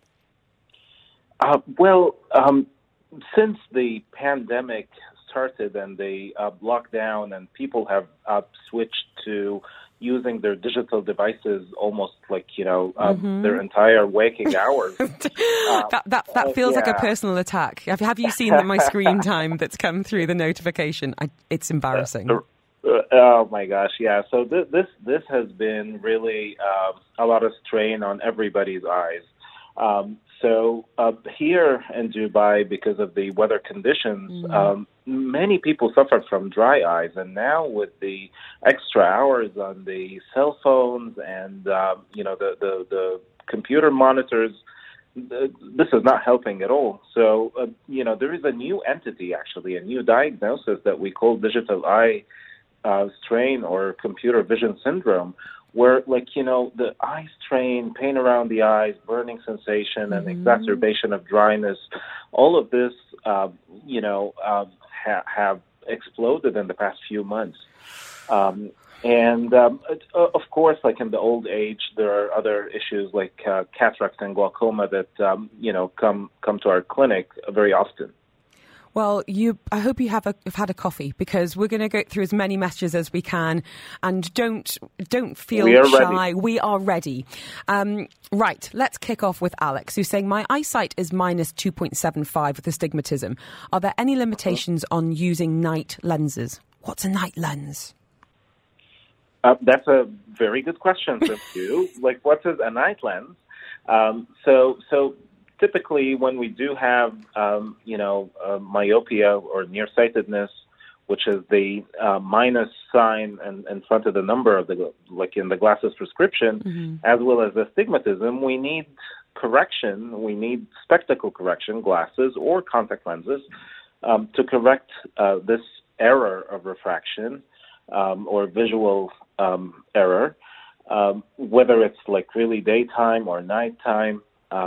Since the pandemic started and the lockdown and people have switched to using their digital devices almost like, their entire waking hours. That feels like a personal attack. Have you seen my screen time that's come through the notification? It's embarrassing. Oh my gosh, yeah. So this has been really a lot of strain on everybody's eyes. So here in Dubai, because of the weather conditions, many people suffered from dry eyes, and now with the extra hours on the cell phones and the computer monitors, this is not helping at all. So there is a new entity, actually, a new diagnosis that we call digital eye strain or computer vision syndrome, where the eye strain, pain around the eyes, burning sensation, and exacerbation of dryness, all of this, have exploded in the past few months. Of course, like in the old age, there are other issues like cataract and glaucoma that, come to our clinic very often. Well, I hope you have had a coffee, because we're going to go through as many messages as we can, and don't feel shy. Ready. We are ready. Right, let's kick off with Alex, who's saying, my eyesight is minus 2.75 with astigmatism. Are there any limitations on using night lenses? What's a night lens? That's a very good question for you. Like, what is a night lens? So typically, when we do have, myopia or nearsightedness, which is the minus sign in front of the number of like in the glasses prescription, as well as astigmatism, we need correction. We need spectacle correction, glasses or contact lenses, to correct this error of refraction or visual error, whether it's like really daytime or nighttime.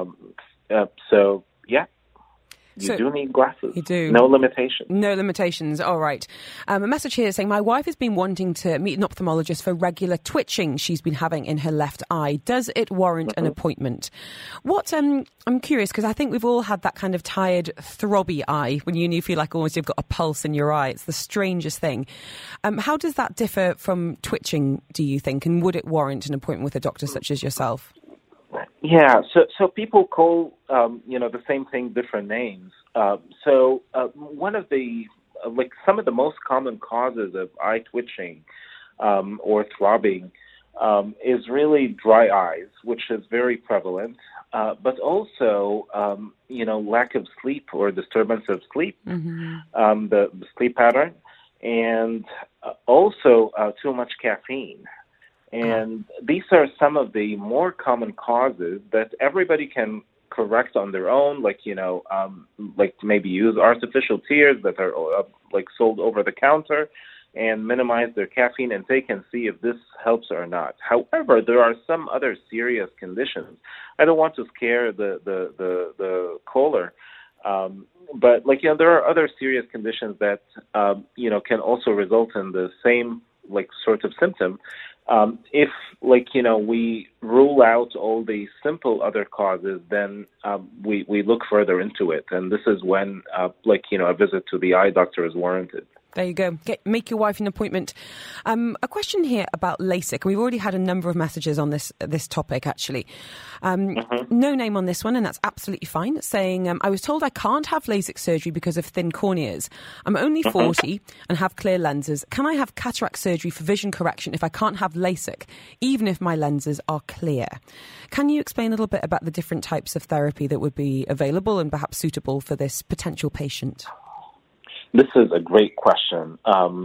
You do need glasses. You do. No limitations. No limitations. All right. A message here saying, my wife has been wanting to meet an ophthalmologist for regular twitching she's been having in her left eye. Does it warrant an appointment? I'm curious, because I think we've all had that kind of tired, throbby eye when you feel like almost you've got a pulse in your eye. It's the strangest thing. How does that differ from twitching, do you think? And would it warrant an appointment with a doctor such as yourself? Yeah, so people call, the same thing different names. One of the, some of the most common causes of eye twitching or throbbing is really dry eyes, which is very prevalent, but also, lack of sleep or disturbance of sleep, the sleep pattern, and also too much caffeine. And these are some of the more common causes that everybody can correct on their own, like maybe use artificial tears that are sold over the counter and minimize their caffeine intake and see if this helps or not. However, there are some other serious conditions. I don't want to scare the caller, but there are other serious conditions that can also result in the same sort of symptom. If we rule out all the simple other causes, then we look further into it, and this is when a visit to the eye doctor is warranted. There you go. Make your wife an appointment. A question here about LASIK. We've already had a number of messages on this topic, actually. No name on this one, and that's absolutely fine. Saying, I was told I can't have LASIK surgery because of thin corneas. I'm only 40 and have clear lenses. Can I have cataract surgery for vision correction if I can't have LASIK, even if my lenses are clear? Can you explain a little bit about the different types of therapy that would be available and perhaps suitable for this potential patient? This is a great question.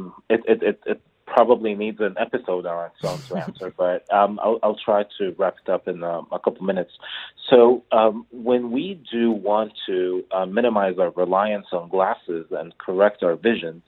It probably needs an episode on its own to answer, but I'll try to wrap it up in a couple minutes. So when we do want to minimize our reliance on glasses and correct our vision,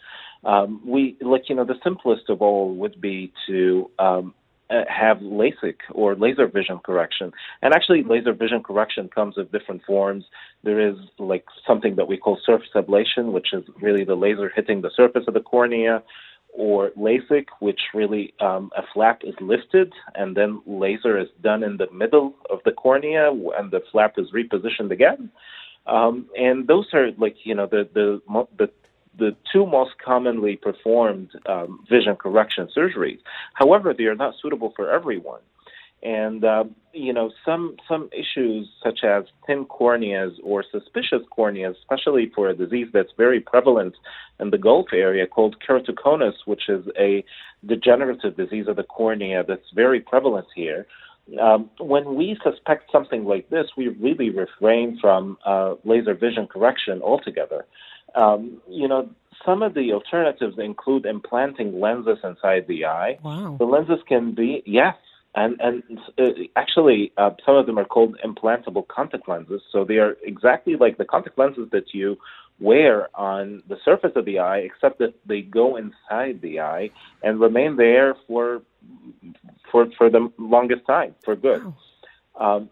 the simplest of all would be to have LASIK or laser vision correction. And actually, laser vision correction comes with different forms. There is something that we call surface ablation, which is really the laser hitting the surface of the cornea, or LASIK, which really a flap is lifted and then laser is done in the middle of the cornea and the flap is repositioned again. And those are the the two most commonly performed vision correction surgeries. However, they are not suitable for everyone. And, some issues such as thin corneas or suspicious corneas, especially for a disease that's very prevalent in the Gulf area called keratoconus, which is a degenerative disease of the cornea that's very prevalent here. When we suspect something like this, we really refrain from laser vision correction altogether. Some of the alternatives include implanting lenses inside the eye. Wow. The lenses can be, yes, and actually some of them are called implantable contact lenses. So they are exactly like the contact lenses that you wear on the surface of the eye, except that they go inside the eye and remain there for the longest time, for good. Wow.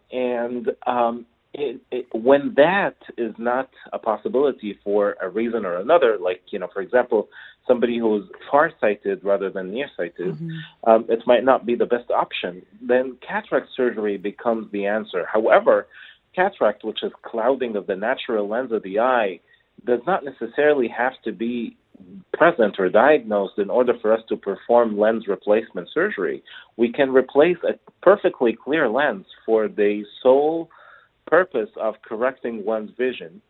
When that is not a possibility for a reason or another, like, for example, somebody who's farsighted rather than nearsighted, it might not be the best option, then cataract surgery becomes the answer. However, cataract, which is clouding of the natural lens of the eye, does not necessarily have to be present or diagnosed in order for us to perform lens replacement surgery. We can replace a perfectly clear lens for the sole purpose of correcting one's vision.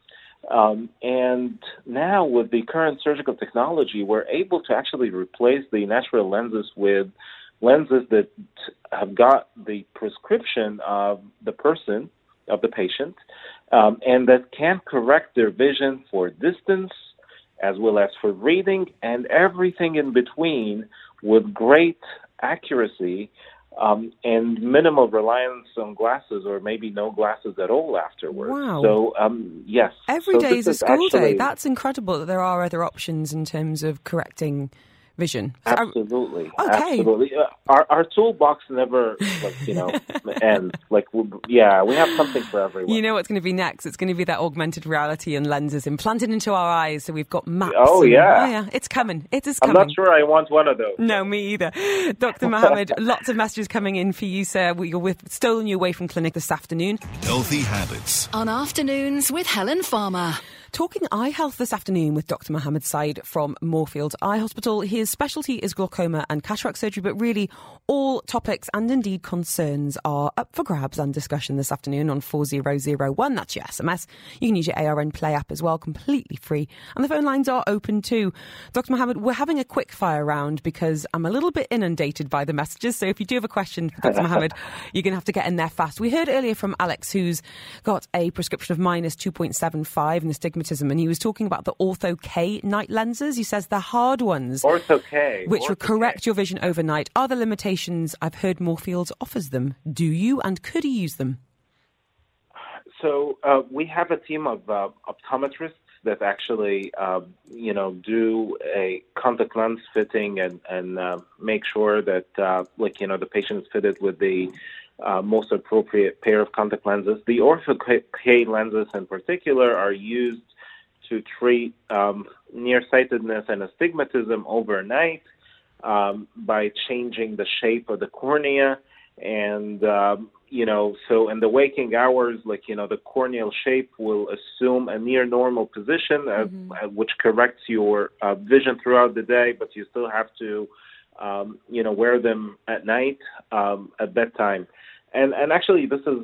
And now with the current surgical technology, we're able to actually replace the natural lenses with lenses that have got the prescription of the person, of the patient, and that can correct their vision for distance as well as for reading and everything in between with great accuracy and minimal reliance on glasses or maybe no glasses at all afterwards. Wow. So, yes. Every day is a school day. That's incredible that there are other options in terms of correcting vision. Absolutely. Okay. Absolutely. Our toolbox never, ends. We have something for everyone. You know what's going to be next? It's going to be that augmented reality and lenses implanted into our eyes, so we've got maps. Oh, yeah. It's coming. It is coming. I'm not sure I want one of those. No, me either. Dr. Mohammed, lots of messages coming in for you, sir. We've stolen you away from clinic this afternoon. Healthy habits. On Afternoons with Helen Farmer. Talking eye health this afternoon with Dr. Mohammed Said from Moorfields Eye Hospital. His specialty is glaucoma and cataract surgery, but really all topics and indeed concerns are up for grabs and discussion this afternoon on 4001. That's your SMS. You can use your ARN Play app as well, completely free. And the phone lines are open too. Dr. Mohammed, we're having a quick fire round because I'm a little bit inundated by the messages. So if you do have a question for Dr. Mohammed, you're going to have to get in there fast. We heard earlier from Alex, who's got a prescription of minus 2.75 in astigmatism, and he was talking about the Ortho K night lenses. He says they're hard ones. Ortho K. Which will correct your vision overnight. Are there limitations? I've heard Moorfields offers them. Do you and could he use them? So we have a team of optometrists that actually, do a contact lens fitting and make sure that, the patient is fitted with the most appropriate pair of contact lenses. The Ortho K lenses in particular are used to treat nearsightedness and astigmatism overnight by changing the shape of the cornea. And, so in the waking hours, the corneal shape will assume a near normal position, which corrects your vision throughout the day, but you still have to, wear them at night at bedtime. And actually, this is,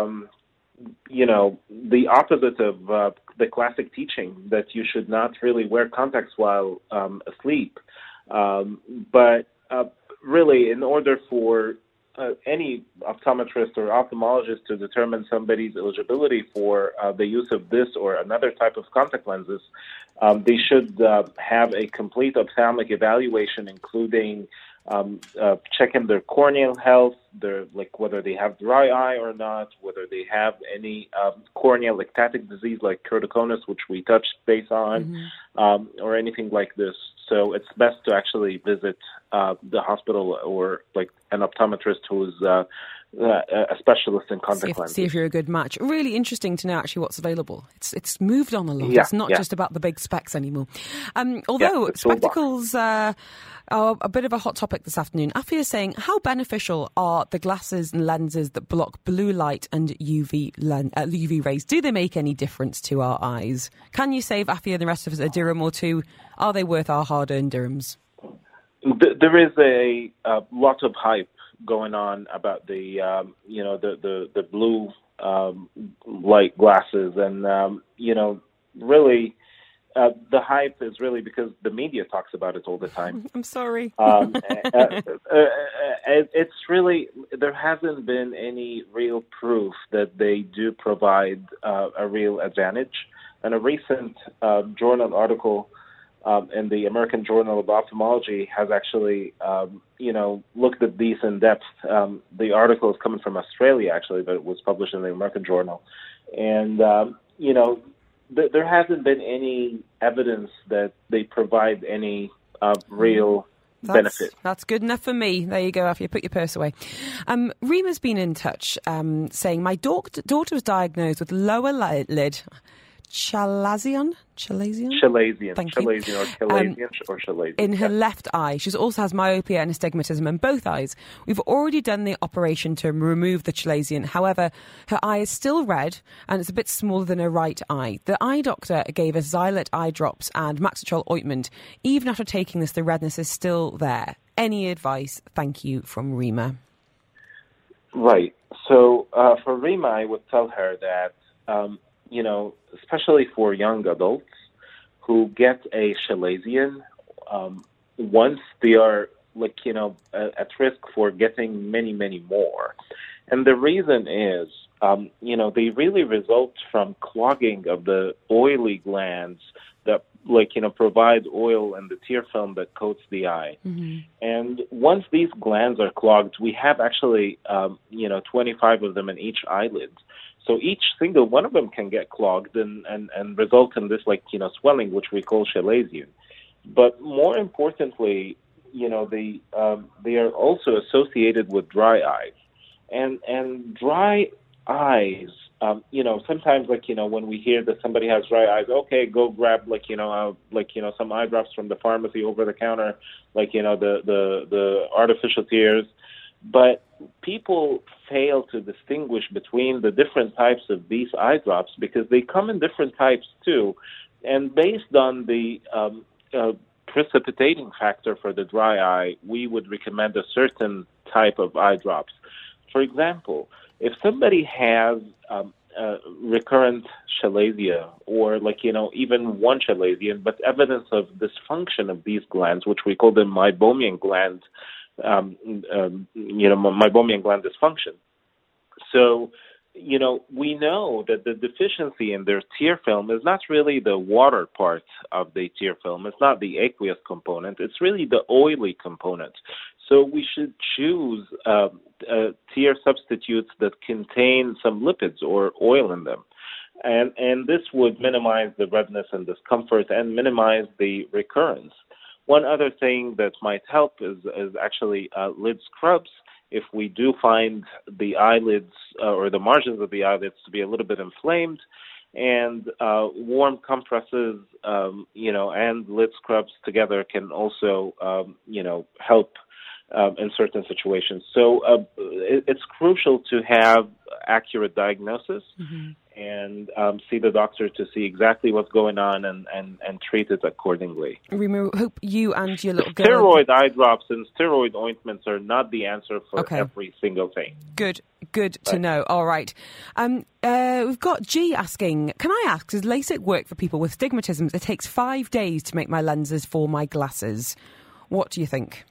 the opposite of the classic teaching that you should not really wear contacts while asleep. But really, in order for any optometrist or ophthalmologist to determine somebody's eligibility for the use of this or another type of contact lenses, they should have a complete ophthalmic evaluation, including checking their corneal health, whether they have dry eye or not, whether they have any corneal ectatic disease like keratoconus, which we touched base on, or anything like this. So it's best to actually visit the hospital or an optometrist who's a specialist in contact lenses. See if you're a good match. Really interesting to know actually what's available. It's moved on a lot. It's not just about the big specs anymore. Although spectacles A bit of a hot topic this afternoon. Afia is saying, how beneficial are the glasses and lenses that block blue light and UV rays? Do they make any difference to our eyes? Can you save Afia and the rest of us a dirham or two? Are they worth our hard-earned dirhams? There is a lot of hype going on about the blue light glasses, and really. The hype is really because the media talks about it all the time. I'm sorry. It's really, there hasn't been any real proof that they do provide a real advantage. And a recent journal article in the American Journal of Ophthalmology has actually, looked at these in depth. The article is coming from Australia, actually, but it was published in the American Journal. And, there hasn't been any evidence that they provide any real benefit. That's good enough for me. There you go, Afia. Put your purse away. Rima's been in touch saying, my daughter was diagnosed with lower lid chalazion. Thank you. Or chalazion. In her left eye. She also has myopia and astigmatism in both eyes. We've already done the operation to remove the chalazion. However, her eye is still red and it's a bit smaller than her right eye. The eye doctor gave us Xylet eye drops and Maxitrol ointment. Even after taking this, the redness is still there. Any advice? Thank you, from Rima. Right. So for Rima, I would tell her that especially for young adults who get a chalazion, once they are at risk for getting many, many more. And the reason is, they really result from clogging of the oily glands that provide oil and the tear film that coats the eye. Mm-hmm. And once these glands are clogged, we have actually, 25 of them in each eyelid. So each single one of them can get clogged and result in this swelling, which we call chalazion. But more importantly, they are also associated with dry eyes. And dry eyes, sometimes when we hear that somebody has dry eyes, okay, go grab some eye drops from the pharmacy over the counter, the artificial tears. But people fail to distinguish between the different types of these eye drops because they come in different types too. And based on the precipitating factor for the dry eye, we would recommend a certain type of eye drops. For example, if somebody has recurrent chalazion or even one chalazion, but evidence of dysfunction of these glands, which we call them meibomian glands, meibomian gland dysfunction. So, we know that the deficiency in their tear film is not really the water part of the tear film. It's not the aqueous component. It's really the oily component. So we should choose tear substitutes that contain some lipids or oil in them. And this would minimize the redness and discomfort and minimize the recurrence. One other thing that might help is actually lid scrubs. If we do find the eyelids or the margins of the eyelids to be a little bit inflamed, and warm compresses, and lid scrubs together can also, help in certain situations. So it's crucial to have accurate diagnosis. Mm-hmm. And see the doctor to see exactly what's going on and treat it accordingly. Rima, hope you and your little girl... Steroid eye drops and steroid ointments are not the answer for every single thing. Good to know. All right. We've got G asking, can I ask, does LASIK work for people with stigmatism? It takes 5 days to make my lenses for my glasses. What do you think?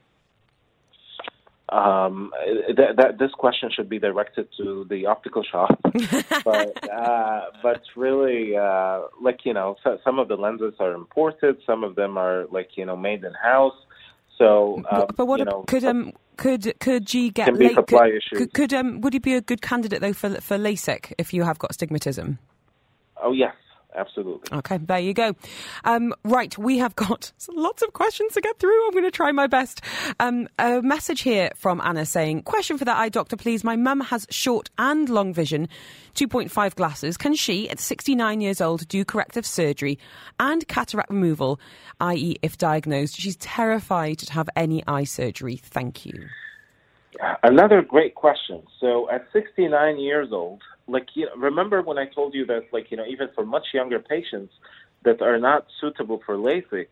This question should be directed to the optical shop, but really, some of the lenses are imported, some of them are made in house. So, but what could G get? Can be supply issues. Would he be a good candidate though for LASIK if you have got astigmatism? Oh yes, absolutely. Okay, there you go. Right, we have got lots of questions to get through. I'm going to try my best. A message here from Anna saying, question for the eye doctor, please. My mum has short and long vision, 2.5 glasses. Can she, at 69 years old, do corrective surgery and cataract removal, i.e. if diagnosed? She's terrified to have any eye surgery. Thank you. Another great question. So at 69 years old, remember when I told you that, even for much younger patients that are not suitable for LASIK,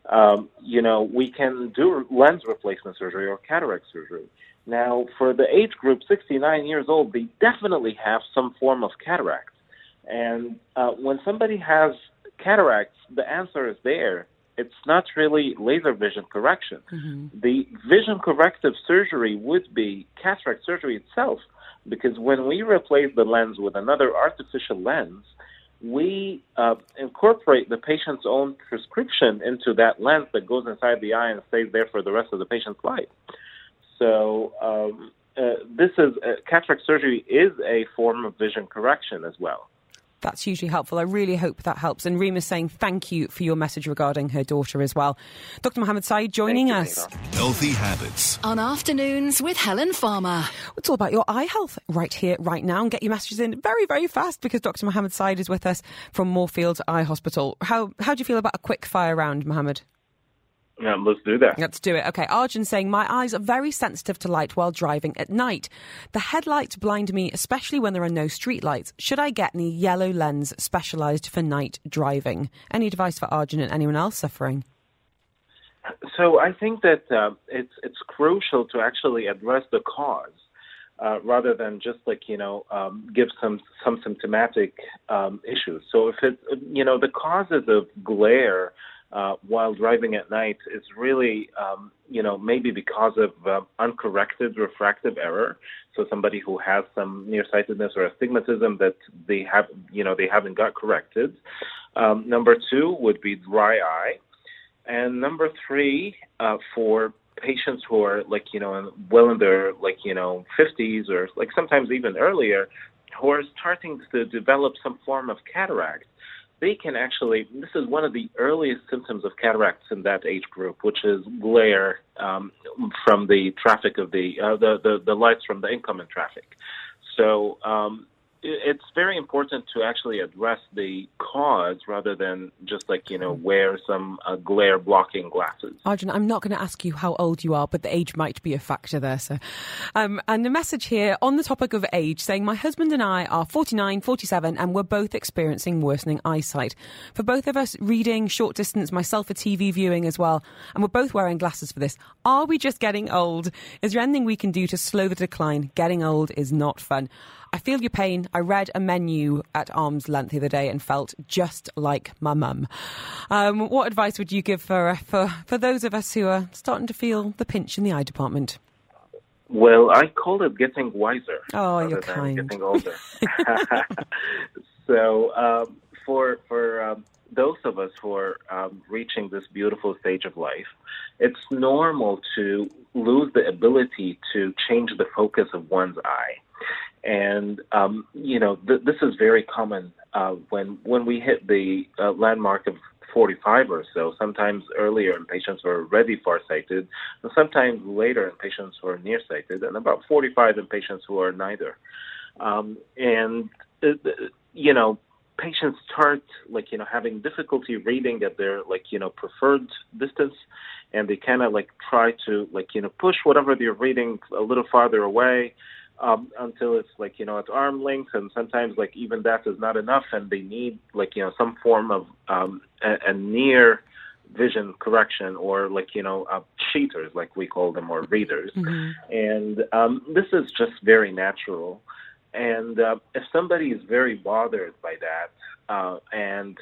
we can do lens replacement surgery or cataract surgery. Now, for the age group 69 years old, they definitely have some form of cataract. And when somebody has cataracts, the answer is there. It's not really laser vision correction. Mm-hmm. The vision corrective surgery would be cataract surgery itself, because when we replace the lens with another artificial lens, we incorporate the patient's own prescription into that lens that goes inside the eye and stays there for the rest of the patient's life. So cataract surgery is a form of vision correction as well. That's hugely helpful. I really hope that helps. And Reema's saying thank you for your message regarding her daughter as well. Dr. Mohammed Saeed joining us. Healthy Habits. On Afternoons with Helen Farmer. It's all about your eye health right here, right now. And get your messages in very, very fast because Dr. Mohammed Saeed is with us from Moorfields Eye Hospital. How do you feel about a quick fire round, Mohammed? Yeah, let's do that. Let's do it. Okay, Arjun saying, my eyes are very sensitive to light while driving at night. The headlights blind me, especially when there are no street lights. Should I get any yellow lens specialised for night driving? Any advice for Arjun and anyone else suffering? So I think that it's crucial to actually address the cause rather than just give some symptomatic issues. So if the causes of glare while driving at night is really, maybe because of uncorrected refractive error. So somebody who has some nearsightedness or astigmatism that they haven't got corrected. Number 2 would be dry eye. And number 3, for patients who are well in their 50s or sometimes even earlier, who are starting to develop some form of cataract. They can actually, this is one of the earliest symptoms of cataracts in that age group, which is glare from the traffic of the lights from the incoming traffic. So it's very important to actually address the cause rather than just wear some glare blocking glasses. Arjun, I'm not going to ask you how old you are, but the age might be a factor there. So, and the message here on the topic of age saying, my husband and I are 49, 47, and we're both experiencing worsening eyesight. For both of us, reading, short distance, myself for TV viewing as well, and we're both wearing glasses for this. Are we just getting old? Is there anything we can do to slow the decline? Getting old is not fun. I feel your pain. I read a menu at arm's length the other day and felt just like my mum. What advice would you give for those of us who are starting to feel the pinch in the eye department? Well, I call it getting wiser. Oh, you're kind. Getting older. So for those of us who are reaching this beautiful stage of life, it's normal to lose the ability to change the focus of one's eye. And, this is very common when we hit the landmark of 45 or so, sometimes earlier in patients who are already farsighted, and sometimes later in patients who are nearsighted, and about 45 in patients who are neither. Patients start having difficulty reading at their preferred distance, and they kind of try to push whatever they're reading a little farther away until it's at arm length, and sometimes even that is not enough, and they need some form of a near vision correction or cheaters, we call them, or readers. Mm-hmm. And this is just very natural. And if somebody is very bothered by that and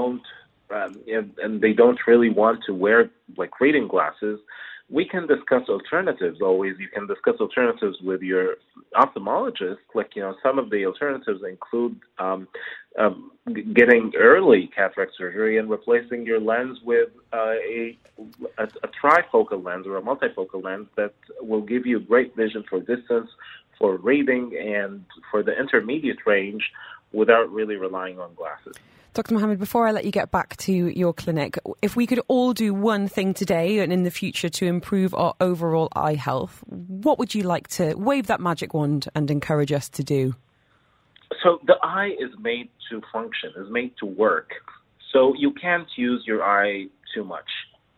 they don't really want to wear reading glasses, we can discuss alternatives always. You can discuss alternatives with your ophthalmologist. Some of the alternatives include getting early cataract surgery and replacing your lens with a trifocal lens or a multifocal lens that will give you great vision for distance, for reading, and for the intermediate range without really relying on glasses. Dr. Mohammed, before I let you get back to your clinic, if we could all do one thing today and in the future to improve our overall eye health, what would you like to wave that magic wand and encourage us to do? So the eye is made to function, is made to work. So you can't use your eye too much.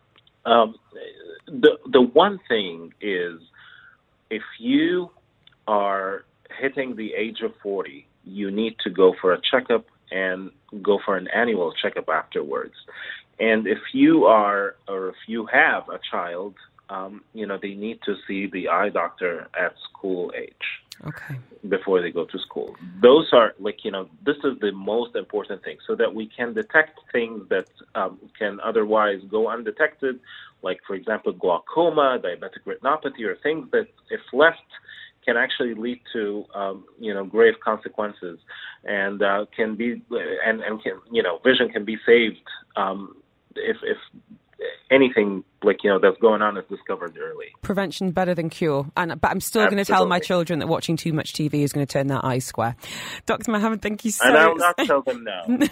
The one thing is, if you are hitting the age of 40, you need to go for a checkup and go for an annual checkup afterwards. And if you are, or if you have a child, they need to see the eye doctor at school age. Okay. Before they go to school. Those are this is the most important thing, so that we can detect things that can otherwise go undetected, like, for example, glaucoma, diabetic retinopathy, or things that, if left, can actually lead to grave consequences, and can be vision can be saved if anything that's going on is discovered early. Prevention better than cure. But I'm still going to tell my children that watching too much TV is going to turn their eyes square. Dr. Mohammed, thank you so much. And I'll not tell them no.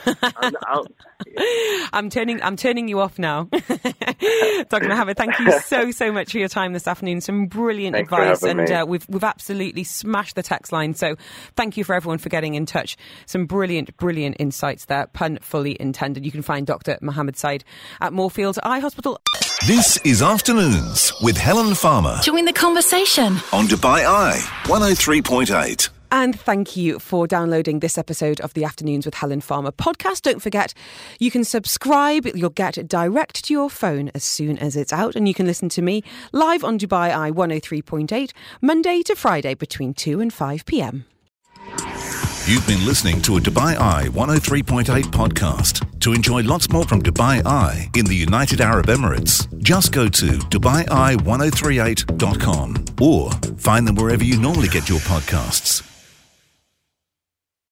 I'm turning you off now. Dr. Mohammed, thank you so much for your time this afternoon. Some brilliant advice, and we've absolutely smashed the text line. So thank you for everyone for getting in touch. Some brilliant insights there, pun fully intended. You can find Dr. Mohammed Said at Moorfields Eye Hospital. This is Afternoons with Helen Farmer Join the conversation on Dubai Eye 103.8. And thank you for downloading this episode of the Afternoons with Helen Farmer podcast. Don't forget, you can subscribe. You'll get it direct to your phone as soon as it's out. And you can listen to me live on Dubai Eye 103.8, Monday to Friday between 2 and 5 p.m. You've been listening to a Dubai Eye 103.8 podcast. To enjoy lots more from Dubai Eye in the United Arab Emirates, just go to DubaiEye1038.com or find them wherever you normally get your podcasts.